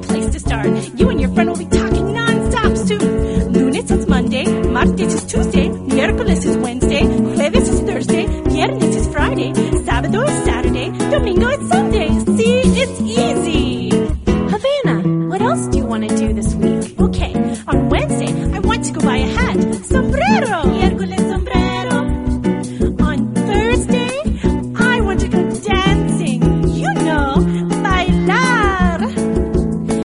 great place to start. You and your friend will be talking non-stop soon. Lunes is Monday, martes is Tuesday, miércoles is Wednesday, jueves is Thursday, viernes is Friday, sábado is Saturday, domingo is Sunday. See, it's easy. Havana, what else do you want to do